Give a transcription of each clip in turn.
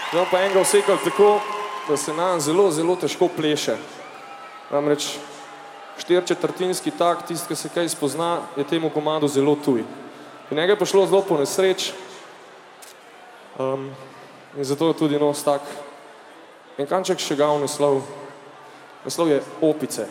No pa enega vsekal tako, da se nam zelo, zelo težko pleše. Namreč 4/4 tak, tisti, ki se kaj spozna, je temu komadu zelo tuj. In njega je pošlo zelo po nesreč in zato je tudi nos tak. En kanček še ga v naslov. Naslov je Opice.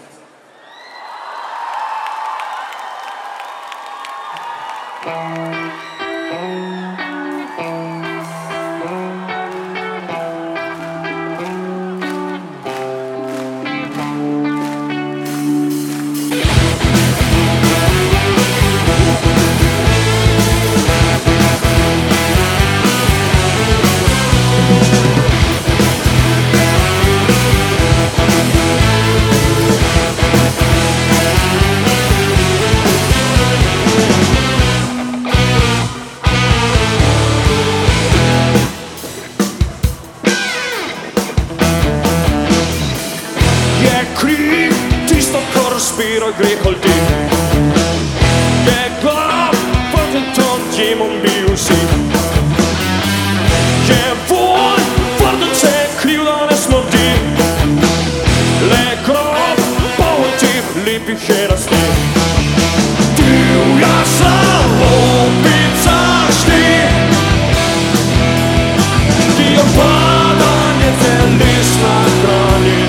Spira greh ljudi. Je glav, vrten ton, djemom bil si. Je von, vrten se, krivda ne smrti. Le grob, poln tih lepih je rasti. Divja sam, opica šti. Ki jo padanje teles nahrani.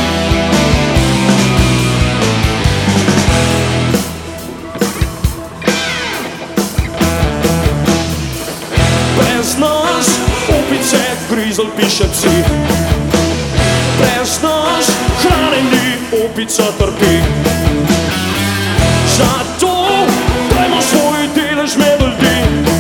Grizel piše psi. Brez nas hrane ni, opica trpi. Zato dajmo svoj delež med ljudi.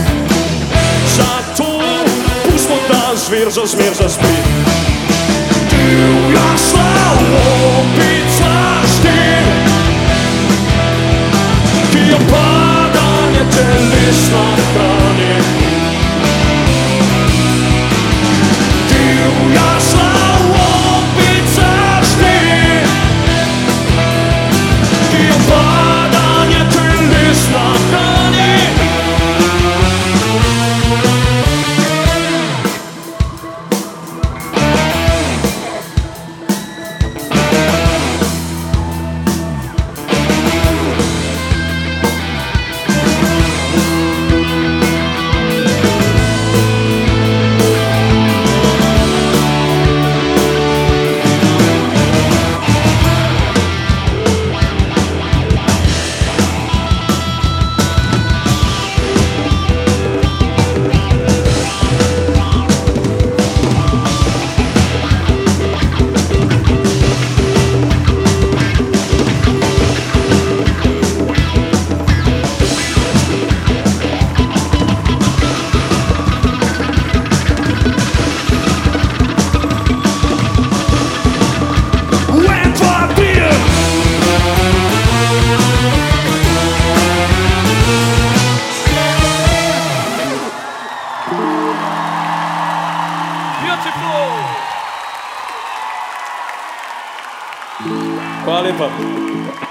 Zato pustimo, da zver za zmer zaspi. Divja slav, opica šti. Ki jo padanje teles nahrani. Hvala lepa.